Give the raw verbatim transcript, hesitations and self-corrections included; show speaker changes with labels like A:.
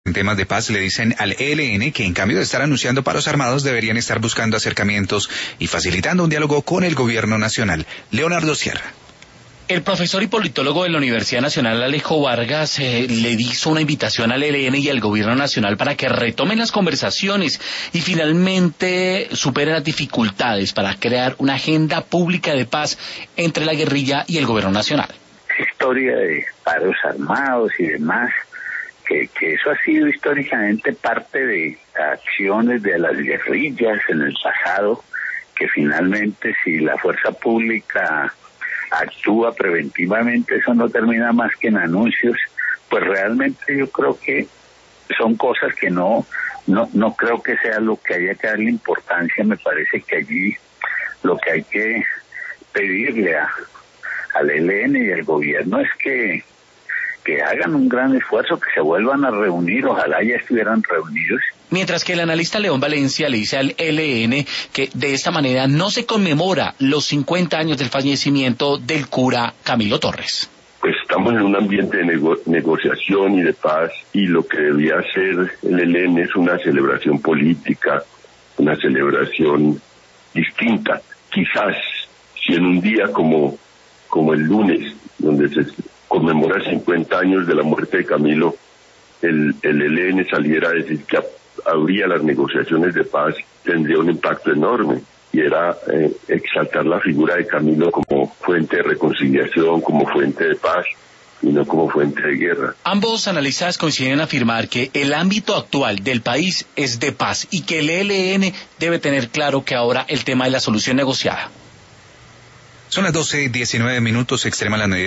A: En temas de paz le dicen al E L N que en cambio de estar anunciando paros armados deberían estar buscando acercamientos y facilitando un diálogo con el gobierno nacional. Leonardo Sierra.
B: El profesor y politólogo de la Universidad Nacional, Alejo Vargas, eh, le hizo una invitación al E L N y al gobierno nacional para que retomen las conversaciones y finalmente superen las dificultades para crear una agenda pública de paz entre la guerrilla y el gobierno nacional.
C: Historia de paros armados y demás, que, que eso ha sido históricamente parte de acciones de las guerrillas en el pasado, que finalmente si la fuerza pública actúa preventivamente, eso no termina más que en anuncios. Pues realmente yo creo que son cosas que no no no creo que sea lo que haya que darle importancia. Me parece que allí lo que hay que pedirle a al E L N y al gobierno es que que hagan un gran esfuerzo, que se vuelvan a reunir, ojalá ya estuvieran reunidos.
B: Mientras que el analista León Valencia le dice al E L N que de esta manera no se conmemora los cincuenta años del fallecimiento del cura Camilo Torres.
D: Pues estamos en un ambiente de nego- negociación y de paz, y lo que debía hacer el E L N es una celebración política, una celebración distinta. Quizás si en un día como, como el lunes, donde se conmemora cincuenta años de la muerte de Camilo, el, el E L N saliera a decir que habría las negociaciones de paz, tendría un impacto enorme, y era eh, exaltar la figura de Camilo como fuente de reconciliación, como fuente de paz, y no como fuente de guerra.
B: Ambos analistas coinciden en afirmar que el ámbito actual del país es de paz y que el E L N debe tener claro que ahora el tema es la solución negociada.
A: Son las doce y diecinueve minutos, extrema la medida.